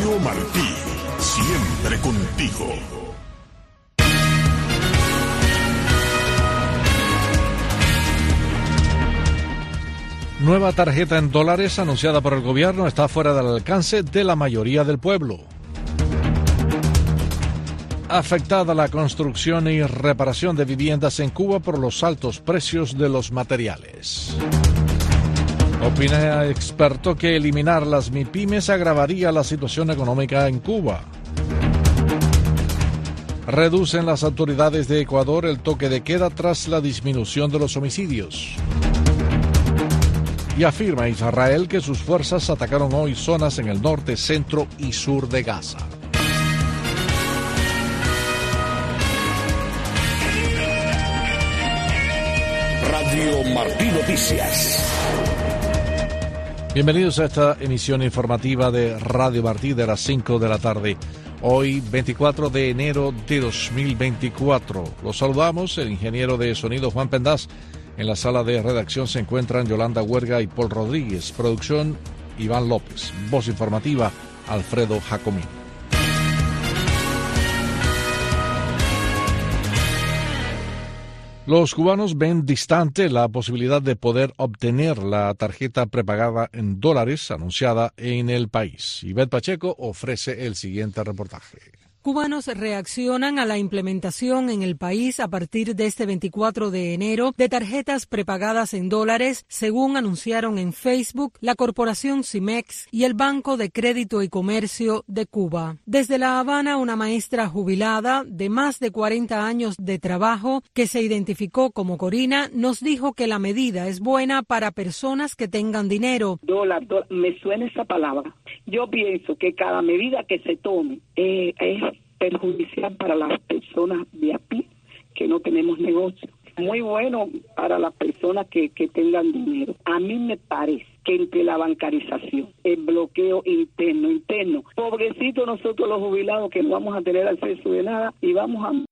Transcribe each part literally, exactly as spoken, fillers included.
Darío Martí, siempre contigo. Nueva tarjeta en dólares anunciada por el gobierno está fuera del alcance de la mayoría del pueblo. Afectada la construcción y reparación de viviendas en Cuba por los altos precios de los materiales. Opina experto que eliminar las MIPYMES agravaría la situación económica en Cuba. Reducen las autoridades de Ecuador el toque de queda tras la disminución de los homicidios. Y afirma Israel que sus fuerzas atacaron hoy zonas en el norte, centro y sur de Gaza. Radio Martí Noticias. Bienvenidos a esta emisión informativa de Radio Martí de las cinco de la tarde. Hoy, veinticuatro de enero de dos mil veinticuatro. Los saludamos, el ingeniero de sonido Juan Pendaz. En la sala de redacción se encuentran Yolanda Huerga y Paul Rodríguez. Producción, Iván López. Voz informativa, Alfredo Jacomín. Los cubanos ven distante la posibilidad de poder obtener la tarjeta prepagada en dólares anunciada en el país. Ivette Pacheco ofrece el siguiente reportaje. Cubanos reaccionan a la implementación en el país a partir de este veinticuatro de enero de tarjetas prepagadas en dólares, según anunciaron en Facebook la corporación CIMEX y el Banco de Crédito y Comercio de Cuba. Desde La Habana, una maestra jubilada de más de cuarenta años de trabajo, que se identificó como Corina, nos dijo que la medida es buena para personas que tengan dinero. Dólar, dólar, me suena esa palabra. Yo pienso que cada medida que se tome eh, es perjudicial para las personas de a pie que no tenemos negocio. Muy bueno para las personas que, que tengan dinero. A mí me parece que entre la bancarización, el bloqueo interno, interno, pobrecitos nosotros los jubilados que no vamos a tener acceso de nada y vamos a...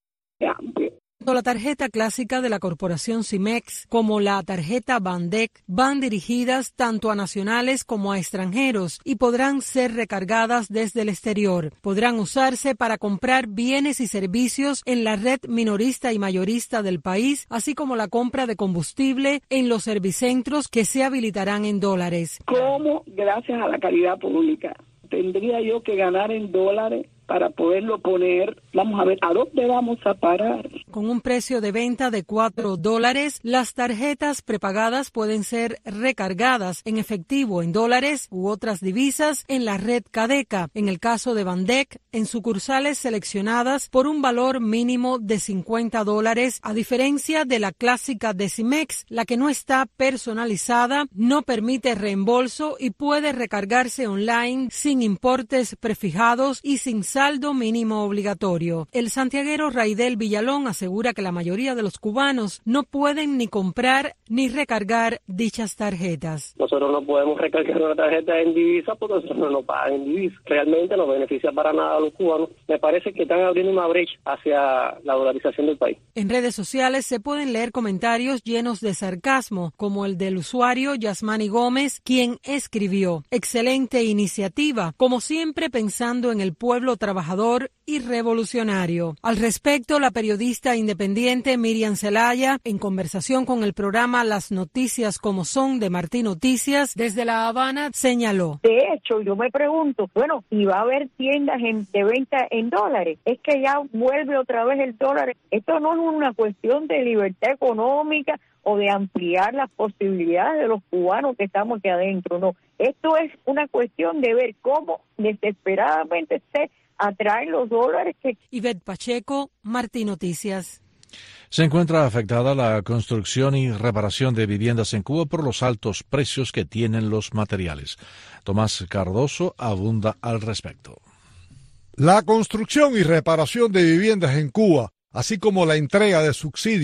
La tarjeta clásica de la corporación CIMEX como la tarjeta Bandec van dirigidas tanto a nacionales como a extranjeros y podrán ser recargadas desde el exterior. Podrán usarse para comprar bienes y servicios en la red minorista y mayorista del país, así como la compra de combustible en los servicentros que se habilitarán en dólares. ¿Cómo, gracias a la caridad pública, tendría yo que ganar en dólares para poderlo poner? Vamos a ver, ¿a dónde vamos a parar? Con un precio de venta de cuatro dólares, las tarjetas prepagadas pueden ser recargadas en efectivo en dólares u otras divisas en la red Cadeca. En el caso de Bandec, en sucursales seleccionadas por un valor mínimo de cincuenta dólares, a diferencia de la clásica de CIMEX, la que no está personalizada, no permite reembolso y puede recargarse online sin importes prefijados y sin saldo mínimo obligatorio. El santiaguero Raidel Villalón asegura que la mayoría de los cubanos no pueden ni comprar ni recargar dichas tarjetas. Nosotros no podemos recargar una tarjeta en divisa porque nosotros no nos pagan en divisa. Realmente no beneficia para nada a los cubanos. Me parece que están abriendo una brecha hacia la dolarización del país. En redes sociales se pueden leer comentarios llenos de sarcasmo, como el del usuario Yasmani Gómez, quien escribió: excelente iniciativa, como siempre pensando en el pueblo trabajador y revolucionario. Al respecto, la periodista independiente Miriam Zelaya, en conversación con el programa Las Noticias como Son de Martí Noticias, desde La Habana, señaló: de hecho, yo me pregunto, bueno, ¿y va a haber tiendas en, de venta en dólares? Es que ya vuelve otra vez el dólar. Esto no es una cuestión de libertad económica o de ampliar las posibilidades de los cubanos que estamos aquí adentro, no. Esto es una cuestión de ver cómo desesperadamente se atraen los dólares. Que... Ivette Pacheco, Martí Noticias. Se encuentra afectada la construcción y reparación de viviendas en Cuba por los altos precios que tienen los materiales. Tomás Cardoso abunda al respecto. La construcción y reparación de viviendas en Cuba, así como la entrega de subsidios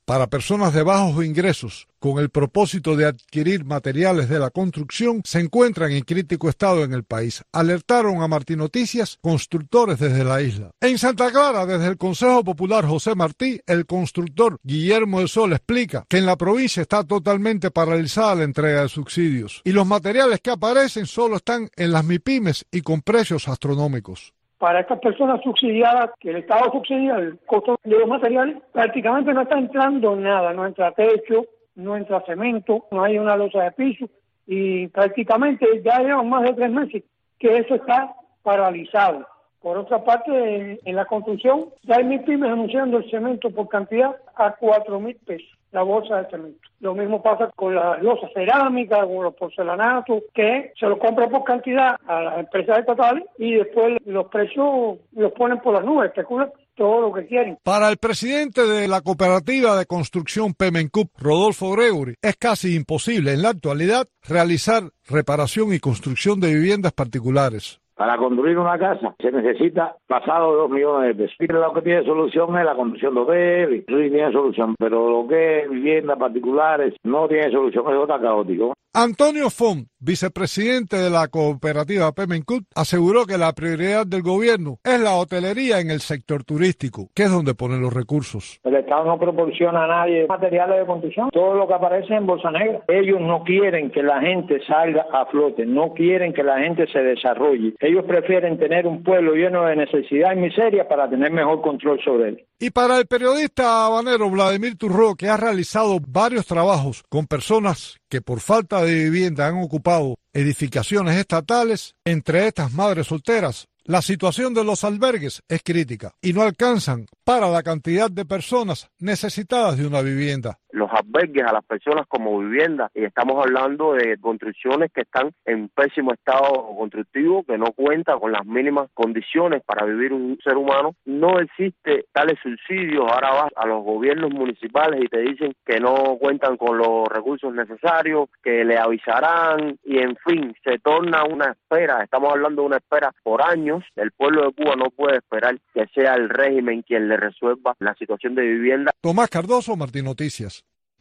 para personas de bajos ingresos con el propósito de adquirir materiales de la construcción se encuentran en crítico estado en el país, alertaron a Martí Noticias constructores desde la isla. En Santa Clara, desde el Consejo Popular José Martí, el constructor Guillermo del Sol explica que en la provincia está totalmente paralizada la entrega de subsidios y los materiales que aparecen solo están en las MIPYMES y con precios astronómicos. Para estas personas subsidiadas, que el Estado subsidia el costo de los materiales, prácticamente no está entrando nada, no entra techo, no entra cemento, no hay una losa de piso y prácticamente ya llevan más de tres meses que eso está paralizado. Por otra parte, en la construcción ya hay MIPYMES anunciando el cemento por cantidad a cuatro mil pesos, la bolsa de cemento. Lo mismo pasa con las losas cerámicas, con los porcelanatos, que se los compran por cantidad a las empresas estatales y después los precios los ponen por las nubes, especulan todo lo que quieren. Para el presidente de la cooperativa de construcción Pemencup, Rodolfo Gregory, es casi imposible en la actualidad realizar reparación y construcción de viviendas particulares. Para construir una casa se necesita pasado de dos millones de pesos. Y lo que tiene solución es la construcción de hoteles, eso sí tiene solución, pero lo que es viviendas particulares no tiene solución, eso está caótico. Antonio Font, vicepresidente de la cooperativa Pemencup, aseguró que la prioridad del gobierno es la hotelería en el sector turístico, que es donde ponen los recursos. El Estado no proporciona a nadie materiales de construcción, todo lo que aparece en bolsa negra. Ellos no quieren que la gente salga a flote, no quieren que la gente se desarrolle. Ellos prefieren tener un pueblo lleno de necesidad y miseria para tener mejor control sobre él. Y para el periodista habanero Vladimir Turró, que ha realizado varios trabajos con personas que por falta de vivienda han ocupado edificaciones estatales, entre estas madres solteras, la situación de los albergues es crítica y no alcanzan para la cantidad de personas necesitadas de una vivienda. Los albergues a las personas como vivienda, y estamos hablando de construcciones que están en pésimo estado constructivo, que no cuentan con las mínimas condiciones para vivir un ser humano. No existe tales subsidios. Ahora vas a los gobiernos municipales y te dicen que no cuentan con los recursos necesarios, que le avisarán, y en fin, se torna una espera. Estamos hablando de una espera por años. El pueblo de Cuba no puede esperar que sea el régimen quien le resuelva la situación de vivienda. Tomás Cardoso, Martí Noticias.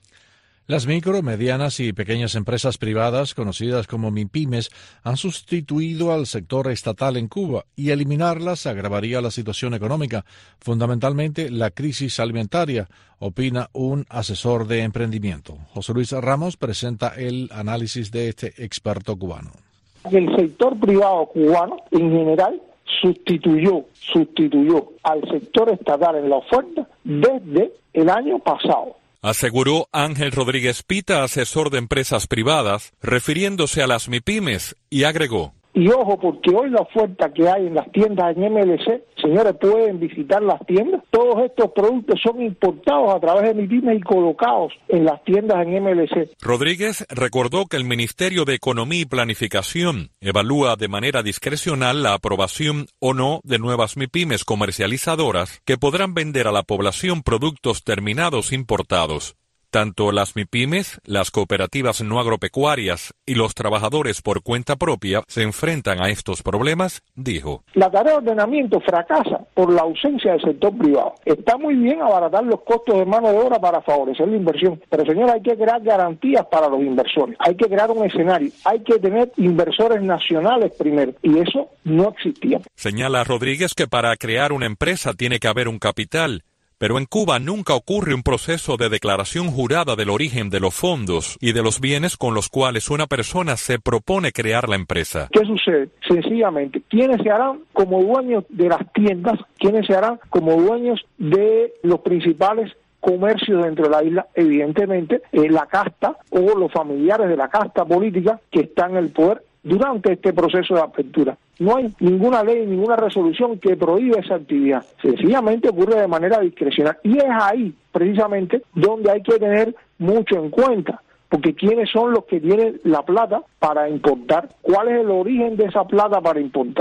Las micro, medianas y pequeñas empresas privadas, conocidas como MIPYMES, han sustituido al sector estatal en Cuba y eliminarlas agravaría la situación económica, fundamentalmente la crisis alimentaria, opina un asesor de emprendimiento. José Luis Ramos presenta el análisis de este experto cubano. El sector privado cubano, en general, sustituyó, sustituyó al sector estatal en la oferta desde el año pasado. Aseguró Ángel Rodríguez Pita, asesor de empresas privadas, refiriéndose a las MIPYMES, y agregó: Y ojo, porque hoy la oferta que hay en las tiendas en M L C, señores, pueden visitar las tiendas. Todos estos productos son importados a través de MIPYMES y colocados en las tiendas en M L C. Rodríguez recordó que el Ministerio de Economía y Planificación evalúa de manera discrecional la aprobación o no de nuevas MIPYMES comercializadoras que podrán vender a la población productos terminados importados. Tanto las MIPYMES, las cooperativas no agropecuarias y los trabajadores por cuenta propia se enfrentan a estos problemas, dijo. La tarea de ordenamiento fracasa por la ausencia del sector privado. Está muy bien abaratar los costos de mano de obra para favorecer la inversión, pero señor, hay que crear garantías para los inversores, hay que crear un escenario, hay que tener inversores nacionales primero, y eso no existía. Señala Rodríguez que para crear una empresa tiene que haber un capital. Pero en Cuba nunca ocurre un proceso de declaración jurada del origen de los fondos y de los bienes con los cuales una persona se propone crear la empresa. ¿Qué sucede? Sencillamente, ¿quiénes se harán como dueños de las tiendas? ¿Quiénes se harán como dueños de los principales comercios dentro de la isla? Evidentemente, eh, la casta o los familiares de la casta política que están en el poder durante este proceso de apertura. No hay ninguna ley, ninguna resolución que prohíba esa actividad. Sencillamente ocurre de manera discrecional. Y es ahí, precisamente, donde hay que tener mucho en cuenta. Porque ¿quiénes son los que tienen la plata para importar? ¿Cuál es el origen de esa plata para importar?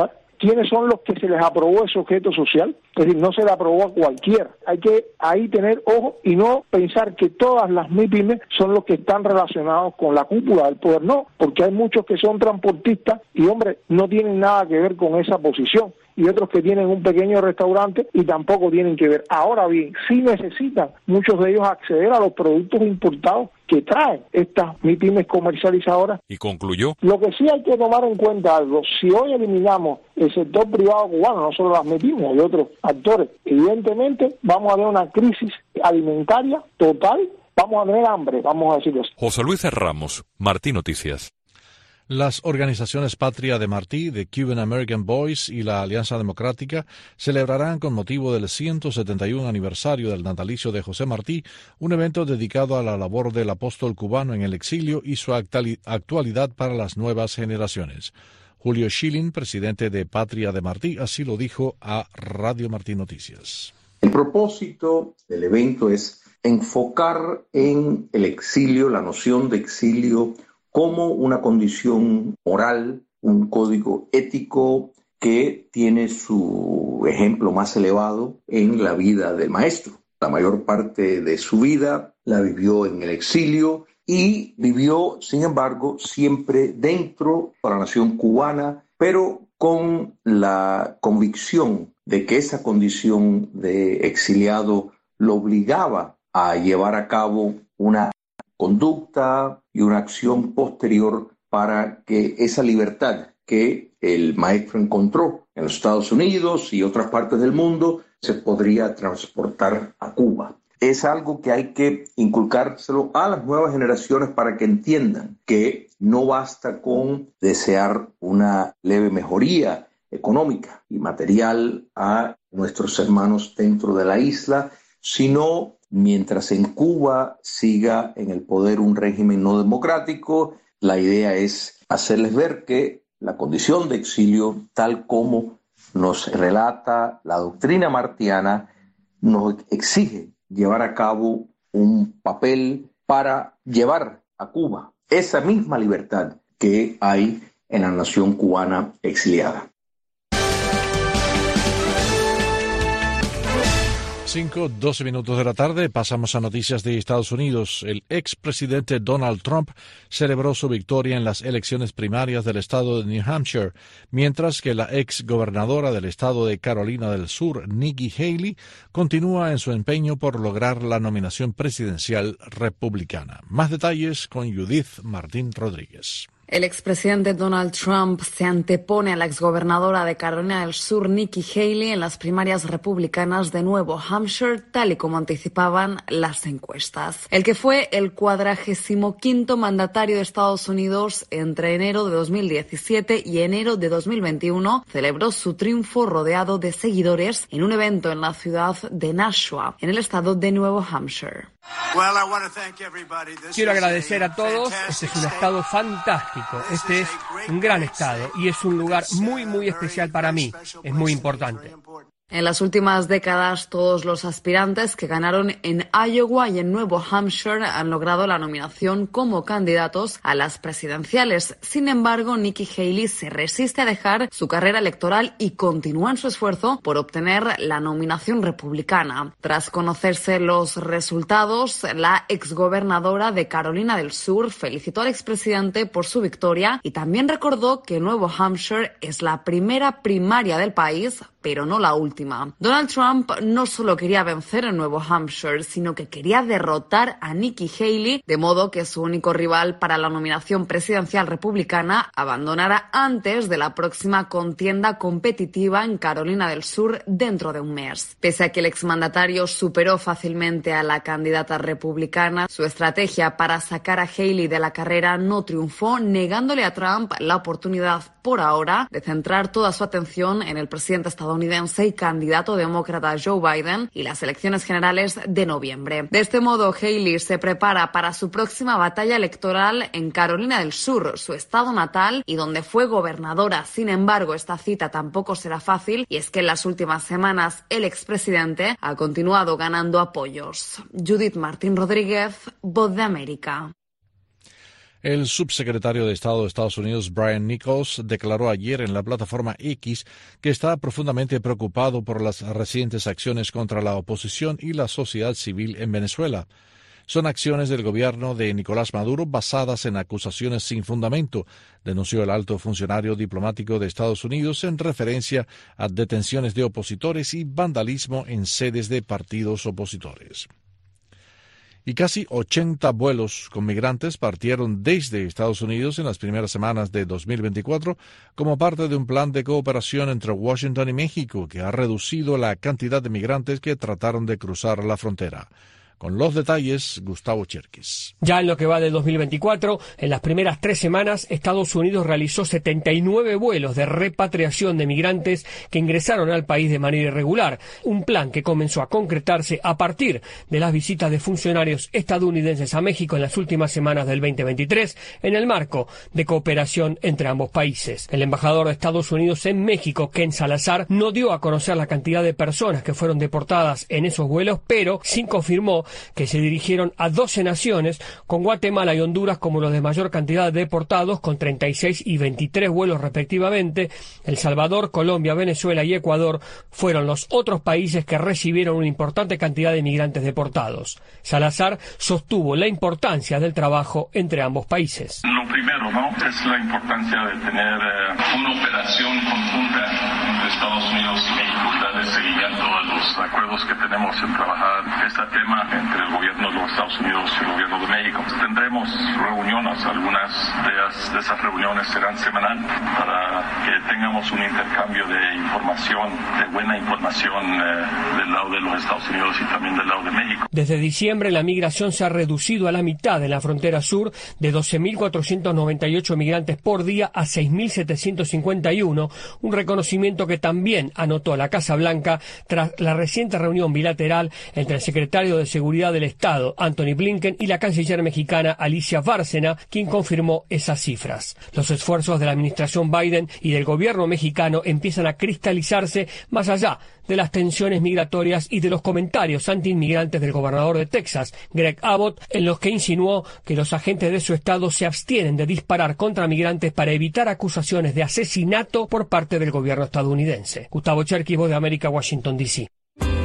quiénes son los que se les aprobó ese objeto social. Es decir, no se le aprobó a cualquiera. Hay que ahí tener ojo y no pensar que todas las MIPYMES son los que están relacionados con la cúpula del poder. No, porque hay muchos que son transportistas y, hombre, no tienen nada que ver con esa posición. Y otros que tienen un pequeño restaurante y tampoco tienen que ver. Ahora bien, sí necesitan muchos de ellos acceder a los productos importados que traen estas MIPYMES comercializadoras. Y concluyó. Lo que sí hay que tomar en cuenta algo, si hoy eliminamos el sector privado cubano, no solo las MIPYMES, hay otros actores, evidentemente vamos a tener una crisis alimentaria total, vamos a tener hambre, vamos a decirlo así. José Luis Ramos, Martí Noticias. Las organizaciones Patria de Martí, The Cuban American Boys y la Alianza Democrática celebrarán con motivo del ciento setenta y uno aniversario del natalicio de José Martí un evento dedicado a la labor del apóstol cubano en el exilio y su actualidad para las nuevas generaciones. Julio Schilling, presidente de Patria de Martí, así lo dijo a Radio Martí Noticias. El propósito del evento es enfocar en el exilio, la noción de exilio, como una condición moral, un código ético que tiene su ejemplo más elevado en la vida del maestro. La mayor parte de su vida la vivió en el exilio y vivió, sin embargo, siempre dentro de la nación cubana, pero con la convicción de que esa condición de exiliado lo obligaba a llevar a cabo una conducta y una acción posterior para que esa libertad que el maestro encontró en los Estados Unidos y otras partes del mundo se podría transportar a Cuba. Es algo que hay que inculcárselo a las nuevas generaciones para que entiendan que no basta con desear una leve mejoría económica y material a nuestros hermanos dentro de la isla, sino mientras en Cuba siga en el poder un régimen no democrático, la idea es hacerles ver que la condición de exilio, tal como nos relata la doctrina martiana, nos exige llevar a cabo un papel para llevar a Cuba esa misma libertad que hay en la nación cubana exiliada. cinco, doce minutos de la tarde, pasamos a noticias de Estados Unidos. El expresidente Donald Trump celebró su victoria en las elecciones primarias del estado de New Hampshire, mientras que la exgobernadora del estado de Carolina del Sur, Nikki Haley, continúa en su empeño por lograr la nominación presidencial republicana. Más detalles con Judith Martín Rodríguez. El expresidente Donald Trump se antepone a la exgobernadora de Carolina del Sur, Nikki Haley, en las primarias republicanas de Nuevo Hampshire, tal y como anticipaban las encuestas. El que fue el cuadragésimo quinto mandatario de Estados Unidos entre enero de dos mil diecisiete y enero de dos mil veintiuno celebró su triunfo rodeado de seguidores en un evento en la ciudad de Nashua, en el estado de Nuevo Hampshire. Quiero agradecer a todos. Este es un estado fantástico. Este es un gran estado y es un lugar muy, muy especial para mí. Es muy importante. En las últimas décadas, todos los aspirantes que ganaron en Iowa y en Nuevo Hampshire han logrado la nominación como candidatos a las presidenciales. Sin embargo, Nikki Haley se resiste a dejar su carrera electoral y continúa en su esfuerzo por obtener la nominación republicana. Tras conocerse los resultados, la exgobernadora de Carolina del Sur felicitó al expresidente por su victoria y también recordó que Nuevo Hampshire es la primera primaria del país, pero no la última. Donald Trump no solo quería vencer en Nuevo Hampshire, sino que quería derrotar a Nikki Haley, de modo que su único rival para la nominación presidencial republicana abandonara antes de la próxima contienda competitiva en Carolina del Sur dentro de un mes. Pese a que el exmandatario superó fácilmente a la candidata republicana, su estrategia para sacar a Haley de la carrera no triunfó, negándole a Trump la oportunidad por ahora de centrar toda su atención en el presidente estadounidense y candidato demócrata Joe Biden y las elecciones generales de noviembre. De este modo, Haley se prepara para su próxima batalla electoral en Carolina del Sur, su estado natal y donde fue gobernadora. Sin embargo, esta cita tampoco será fácil y es que en las últimas semanas el expresidente ha continuado ganando apoyos. Judith Martín Rodríguez, Voz de América. El subsecretario de Estado de Estados Unidos, Brian Nichols, declaró ayer en la plataforma X que está profundamente preocupado por las recientes acciones contra la oposición y la sociedad civil en Venezuela. Son acciones del gobierno de Nicolás Maduro basadas en acusaciones sin fundamento, denunció el alto funcionario diplomático de Estados Unidos en referencia a detenciones de opositores y vandalismo en sedes de partidos opositores. Y casi ochenta vuelos con migrantes partieron desde Estados Unidos en las primeras semanas de dos mil veinticuatro como parte de un plan de cooperación entre Washington y México que ha reducido la cantidad de migrantes que trataron de cruzar la frontera. Con los detalles, Gustavo Cherkis. Ya en lo que va del dos mil veinticuatro, en las primeras tres semanas, Estados Unidos realizó setenta y nueve vuelos de repatriación de migrantes que ingresaron al país de manera irregular, un plan que comenzó a concretarse a partir de las visitas de funcionarios estadounidenses a México en las últimas semanas del veinte veintitrés, en el marco de cooperación entre ambos países. El embajador de Estados Unidos en México, Ken Salazar, no dio a conocer la cantidad de personas que fueron deportadas en esos vuelos, pero sí confirmó que se dirigieron a doce naciones, con Guatemala y Honduras como los de mayor cantidad de deportados, con treinta y seis y veintitrés vuelos respectivamente. El Salvador, Colombia, Venezuela y Ecuador fueron los otros países que recibieron una importante cantidad de migrantes deportados. Salazar sostuvo la importancia del trabajo entre ambos países. Lo primero, ¿no?, es la importancia de tener eh, una operación conjunta entre Estados Unidos y México, darle seguimiento a los acuerdos que tenemos en trabajar este tema entre el gobierno de los Estados Unidos y el gobierno de México. Tendremos reuniones, algunas de, las, de esas reuniones serán semanales para que tengamos un intercambio de información, de buena información eh, del lado de los Estados Unidos y también del lado de México. Desde diciembre la migración se ha reducido a la mitad en la frontera sur, de doce mil cuatrocientos noventa y ocho migrantes por día a seis mil setecientos cincuenta y uno, un reconocimiento que también anotó la Casa Blanca tras la reciente reunión bilateral entre el secretario de Seguridad del Estado, Anthony Blinken, y la canciller mexicana Alicia Bárcena, quien confirmó esas cifras. Los esfuerzos de la administración Biden y del gobierno mexicano empiezan a cristalizarse más allá de las tensiones migratorias y de los comentarios antiinmigrantes del gobernador de Texas, Greg Abbott, en los que insinuó que los agentes de su estado se abstienen de disparar contra migrantes para evitar acusaciones de asesinato por parte del gobierno estadounidense. Gustavo Cherkis, Voz de América, Washington, D C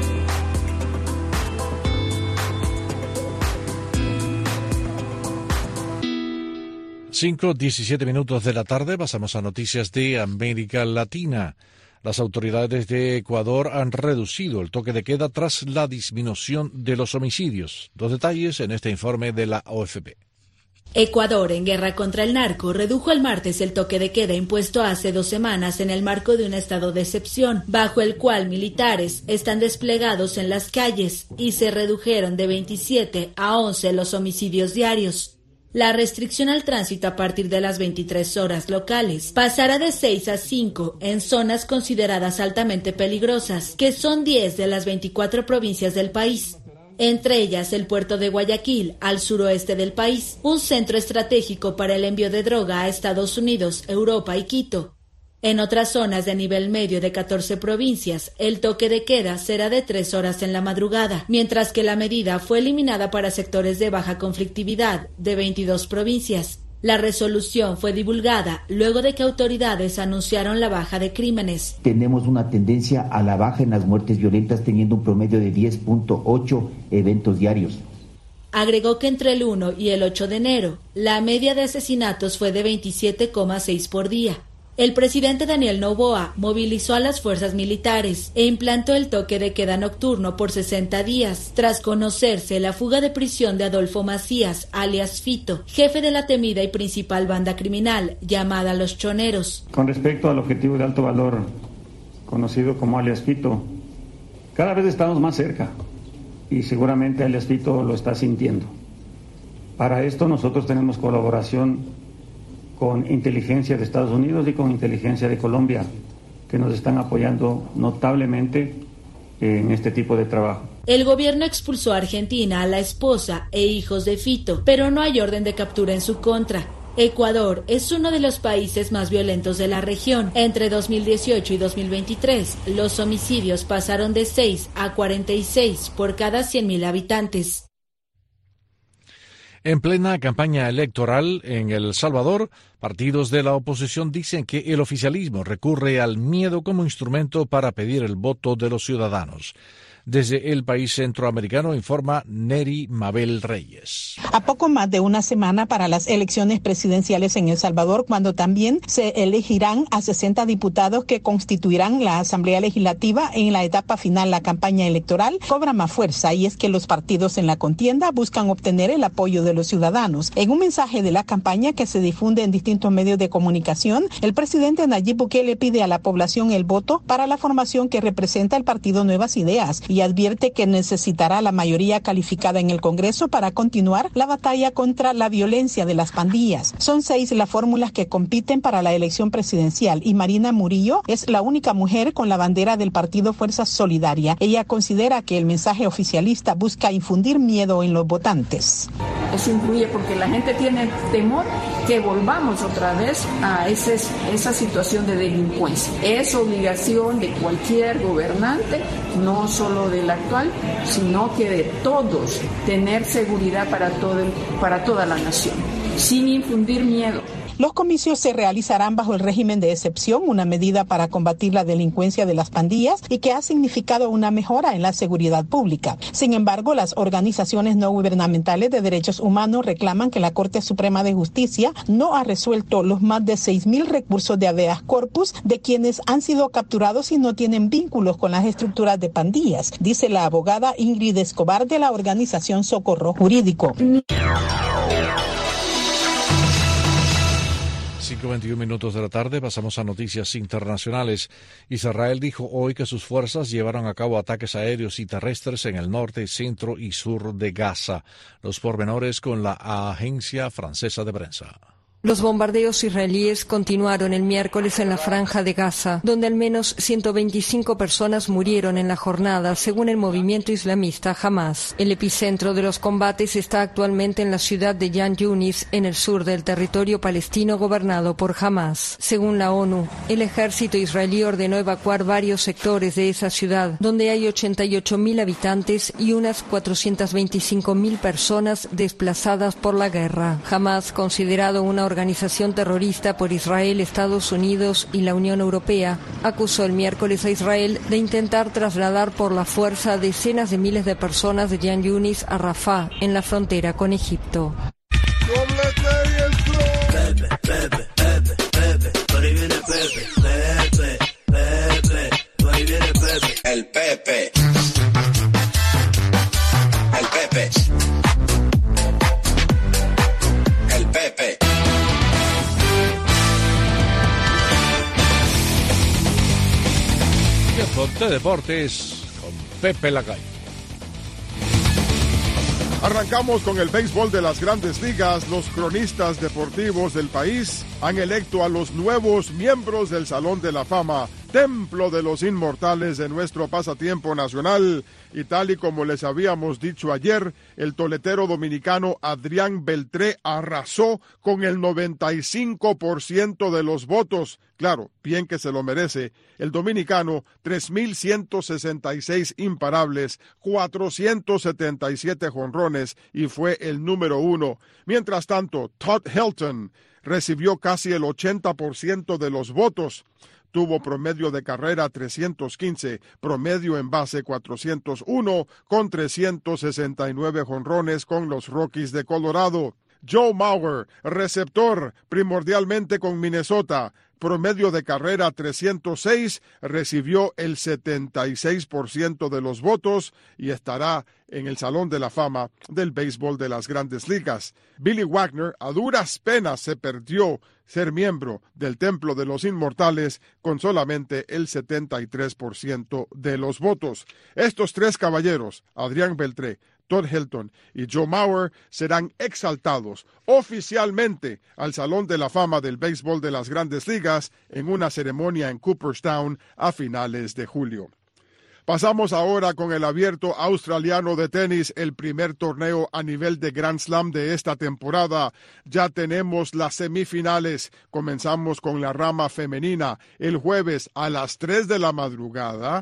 cinco diecisiete minutos de la tarde, pasamos a noticias de América Latina. Las autoridades de Ecuador han reducido el toque de queda tras la disminución de los homicidios. Dos detalles en este informe de la O F P. Ecuador, en guerra contra el narco, redujo el martes el toque de queda impuesto hace dos semanas en el marco de un estado de excepción, bajo el cual militares están desplegados en las calles, y se redujeron de veintisiete a once los homicidios diarios. La restricción al tránsito a partir de las veintitrés horas locales pasará de seis a cinco en zonas consideradas altamente peligrosas, que son diez de las veinticuatro provincias del país. Entre ellas el puerto de Guayaquil, al suroeste del país, un centro estratégico para el envío de droga a Estados Unidos, Europa y Quito. En otras zonas de nivel medio de catorce provincias, el toque de queda será de tres horas en la madrugada, mientras que la medida fue eliminada para sectores de baja conflictividad de veintidós provincias. La resolución fue divulgada luego de que autoridades anunciaron la baja de crímenes. Tenemos una tendencia a la baja en las muertes violentas, teniendo un promedio de diez punto ocho eventos diarios. Agregó que entre el uno y el ocho de enero, la media de asesinatos fue de veintisiete coma seis por día. El presidente Daniel Noboa movilizó a las fuerzas militares e implantó el toque de queda nocturno por sesenta días, tras conocerse la fuga de prisión de Adolfo Macías, alias Fito, jefe de la temida y principal banda criminal llamada Los Choneros. Con respecto al objetivo de alto valor, conocido como alias Fito, cada vez estamos más cerca y seguramente alias Fito lo está sintiendo. Para esto nosotros tenemos colaboración con inteligencia de Estados Unidos y con inteligencia de Colombia, que nos están apoyando notablemente en este tipo de trabajo. El gobierno expulsó a Argentina a la esposa e hijos de Fito, pero no hay orden de captura en su contra. Ecuador es uno de los países más violentos de la región. Entre dos mil dieciocho y dos mil veintitrés, los homicidios pasaron de seis a cuarenta y seis por cada cien mil habitantes. En plena campaña electoral en El Salvador, partidos de la oposición dicen que el oficialismo recurre al miedo como instrumento para pedir el voto de los ciudadanos. Desde el país centroamericano informa Neri Mabel Reyes. A poco más de una semana para las elecciones presidenciales en El Salvador, cuando también se elegirán a sesenta diputados que constituirán la Asamblea Legislativa en la etapa final, la campaña electoral cobra más fuerza, y es que los partidos en la contienda buscan obtener el apoyo de los ciudadanos. En un mensaje de la campaña que se difunde en distintos medios de comunicación, el presidente Nayib Bukele pide a la población el voto para la formación que representa el partido Nuevas Ideas y advierte que necesitará la mayoría calificada en el Congreso para continuar la batalla contra la violencia de las pandillas. Son seis las fórmulas que compiten para la elección presidencial y Marina Murillo es la única mujer con la bandera del partido Fuerza Solidaria. Ella considera que el mensaje oficialista busca infundir miedo en los votantes. Eso influye porque la gente tiene temor que volvamos otra vez a ese, esa situación de delincuencia. Es obligación de cualquier gobernante, no solo del actual, sino que de todos, tener seguridad para, todo el, para toda la nación, sin infundir miedo. Los comicios se realizarán bajo el régimen de excepción, una medida para combatir la delincuencia de las pandillas y que ha significado una mejora en la seguridad pública. Sin embargo, las organizaciones no gubernamentales de derechos humanos reclaman que la Corte Suprema de Justicia no ha resuelto los más de seis mil recursos de habeas corpus de quienes han sido capturados y no tienen vínculos con las estructuras de pandillas, dice la abogada Ingrid Escobar de la organización Socorro Jurídico. cinco veintiuno minutos de la tarde, pasamos a noticias internacionales. Israel dijo hoy que sus fuerzas llevaron a cabo ataques aéreos y terrestres en el norte, centro y sur de Gaza. Los pormenores con la agencia francesa de prensa. Los bombardeos israelíes continuaron el miércoles en la Franja de Gaza, donde al menos ciento veinticinco personas murieron en la jornada, según el movimiento islamista Hamas. El epicentro de los combates está actualmente en la ciudad de Yan Yunis, en el sur del territorio palestino gobernado por Hamas. Según la ONU, el ejército israelí ordenó evacuar varios sectores de esa ciudad, donde hay ochenta y ocho mil habitantes y unas cuatrocientas veinticinco mil personas desplazadas por la guerra. Hamas, considerado una organización terrorista por Israel, Estados Unidos y la Unión Europea, acusó el miércoles a Israel de intentar trasladar por la fuerza decenas de miles de personas de Yan Yunis a Rafah, en la frontera con Egipto. El Pepe. El Pepe. El Pepe. De deportes con Pepe Lacay. Arrancamos con el béisbol de las Grandes Ligas. Los cronistas deportivos del país han electo a los nuevos miembros del Salón de la Fama, templo de los inmortales de nuestro pasatiempo nacional. Y tal y como les habíamos dicho ayer, el toletero dominicano Adrián Beltré arrasó con el noventa y cinco por ciento de los votos. Claro, bien que se lo merece. El dominicano, tres mil ciento sesenta y seis imparables, cuatrocientos setenta y siete jonrones y fue el número uno. Mientras tanto, Todd Helton recibió casi el ochenta por ciento de los votos. Tuvo promedio de carrera trescientos quince, promedio en base cuatrocientos uno, con trescientos sesenta y nueve jonrones con los Rockies de Colorado. Joe Mauer, receptor, primordialmente con Minnesota, promedio de carrera trescientos seis, recibió el setenta y seis por ciento de los votos y estará en el Salón de la Fama del béisbol de las Grandes Ligas. Billy Wagner a duras penas se perdió ser miembro del Templo de los Inmortales con solamente el setenta y tres por ciento de los votos. Estos tres caballeros, Adrián Beltré, Todd Helton y Joe Mauer, serán exaltados oficialmente al Salón de la Fama del Béisbol de las Grandes Ligas en una ceremonia en Cooperstown a finales de julio. Pasamos ahora con el Abierto Australiano de Tenis, el primer torneo a nivel de Grand Slam de esta temporada. Ya tenemos las semifinales. Comenzamos con la rama femenina el jueves a las tres de la madrugada.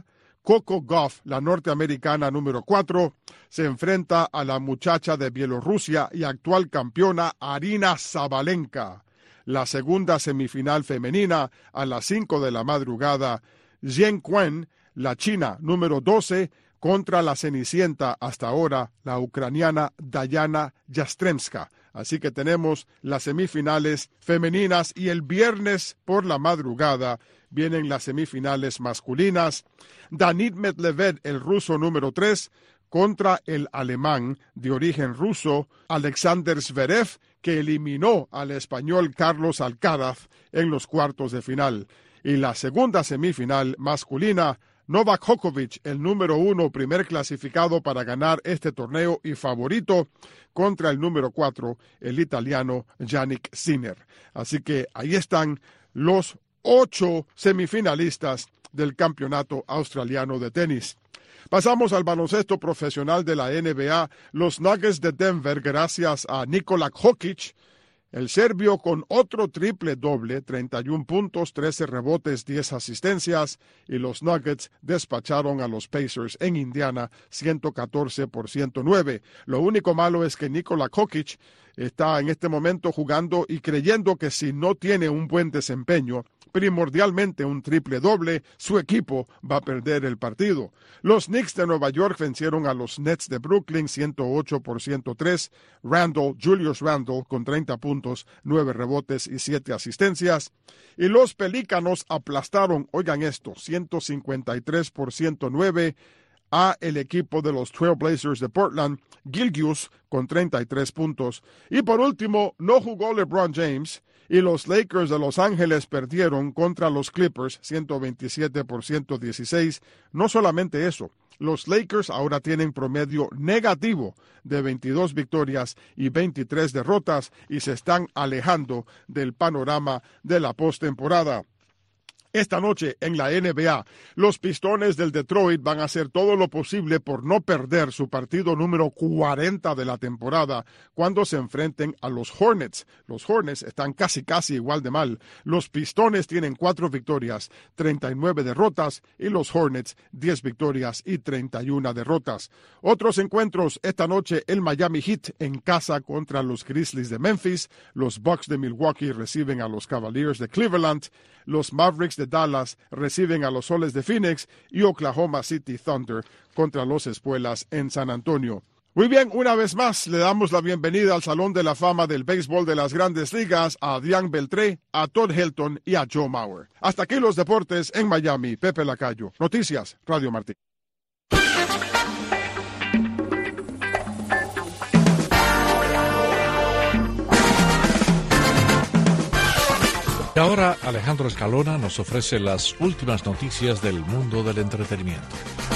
Coco Gauff, la norteamericana número cuatro, se enfrenta a la muchacha de Bielorrusia y actual campeona Arina Sabalenka. La segunda semifinal femenina a las cinco de la madrugada, Zheng Quen, la china número doce, contra la cenicienta hasta ahora, la ucraniana Dayana Yastremska. Así que tenemos las semifinales femeninas y el viernes por la madrugada vienen las semifinales masculinas. Danil Medvedev, el ruso número tres, contra el alemán de origen ruso Alexander Zverev, que eliminó al español Carlos Alcaraz en los cuartos de final. Y la segunda semifinal masculina, Novak Djokovic, el número uno, primer clasificado para ganar este torneo y favorito, contra el número cuatro, el italiano Jannik Sinner. Así que ahí están los ocho semifinalistas del campeonato australiano de tenis. Pasamos al baloncesto profesional de la N B A. Los Nuggets de Denver, gracias a Nikola Jokic, el serbio con otro triple doble, treinta y un puntos, trece rebotes, diez asistencias, y los Nuggets despacharon a los Pacers en Indiana ciento catorce por ciento nueve. Lo único malo es que Nikola Jokic está en este momento jugando y creyendo que si no tiene un buen desempeño, primordialmente un triple doble, su equipo va a perder el partido. Los Knicks de Nueva York vencieron a los Nets de Brooklyn ciento ocho por ciento tres. Randle, Julius Randle, con treinta puntos, nueve rebotes y siete asistencias. Y los Pelícanos aplastaron, oigan esto, ciento cincuenta y tres por ciento nueve a el equipo de los Trail Blazers de Portland, Gilgeous, con treinta y tres puntos. Y por último, no jugó LeBron James, y los Lakers de Los Ángeles perdieron contra los Clippers ciento veintisiete por ciento dieciséis. No solamente eso, los Lakers ahora tienen promedio negativo de veintidós victorias y veintitrés derrotas y se están alejando del panorama de la postemporada. Esta noche en la N B A, los Pistones del Detroit van a hacer todo lo posible por no perder su partido número cuarenta de la temporada cuando se enfrenten a los Hornets. Los Hornets están casi casi igual de mal. Los Pistones tienen cuatro victorias, treinta y nueve derrotas, y los Hornets diez victorias y treinta y una derrotas. Otros encuentros esta noche, el Miami Heat en casa contra los Grizzlies de Memphis, los Bucks de Milwaukee reciben a los Cavaliers de Cleveland, los Mavericks de Dallas reciben a los Soles de Phoenix y Oklahoma City Thunder contra los Espuelas en San Antonio. Muy bien, una vez más le damos la bienvenida al Salón de la Fama del Béisbol de las Grandes Ligas a Adrián Beltré, a Todd Helton y a Joe Mauer. Hasta aquí los deportes en Miami. Pepe Lacayo. Noticias, Radio Martí. Y ahora Alejandro Escalona nos ofrece las últimas noticias del mundo del entretenimiento.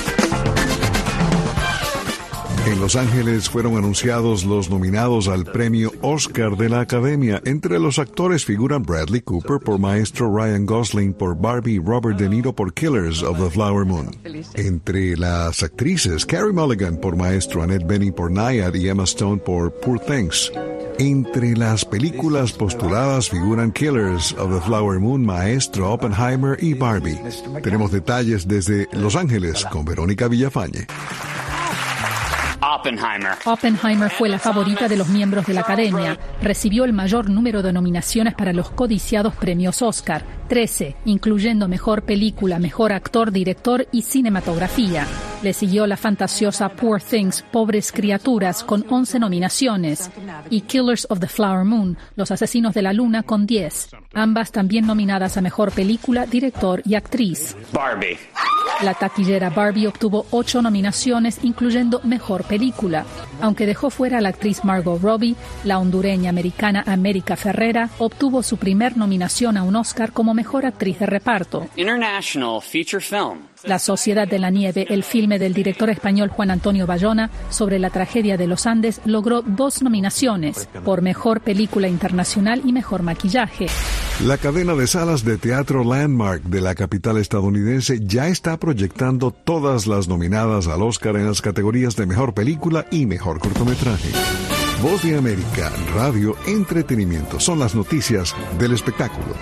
En Los Ángeles fueron anunciados los nominados al premio Oscar de la Academia. Entre los actores figuran Bradley Cooper por Maestro, Ryan Gosling por Barbie y Robert De Niro por Killers of the Flower Moon. Entre las actrices, Carey Mulligan por Maestro, Annette Bening por Nyad y Emma Stone por Poor Things. Entre las películas postuladas figuran Killers of the Flower Moon, Maestro, Oppenheimer y Barbie. Tenemos detalles desde Los Ángeles con Verónica Villafañe. Oppenheimer. Oppenheimer fue la favorita de los miembros de la Academia. Recibió el mayor número de nominaciones para los codiciados premios Oscar, trece, incluyendo Mejor Película, Mejor Actor, Director y Cinematografía. Le siguió la fantasiosa Poor Things, Pobres Criaturas, con once nominaciones, y Killers of the Flower Moon, Los Asesinos de la Luna, con diez. Ambas también nominadas a Mejor Película, Director y Actriz. Barbie. La taquillera Barbie obtuvo ocho nominaciones, incluyendo Mejor Película. Aunque dejó fuera a la actriz Margot Robbie, la hondureña americana América Ferrera obtuvo su primer nominación a un Oscar como Mejor Actriz de Reparto. International Feature Film. La Sociedad de la Nieve, el filme del director español Juan Antonio Bayona sobre la tragedia de los Andes, logró dos nominaciones por Mejor Película Internacional y Mejor Maquillaje. La cadena de salas de teatro Landmark de la capital estadounidense ya está proyectando todas las nominadas al Oscar en las categorías de Mejor Película y Mejor Cortometraje. Voz de América, Radio, Entretenimiento, son las noticias del espectáculo.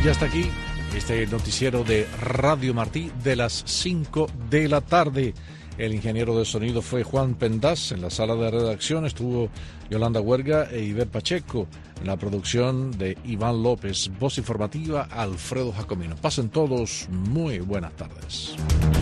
Y hasta aquí este noticiero de Radio Martí de las cinco de la tarde. El ingeniero de sonido fue Juan Pendas. En la sala de redacción estuvo Yolanda Huerga e Iber Pacheco. En la producción de Iván López. Voz informativa, Alfredo Jacomino. Pasen todos muy buenas tardes.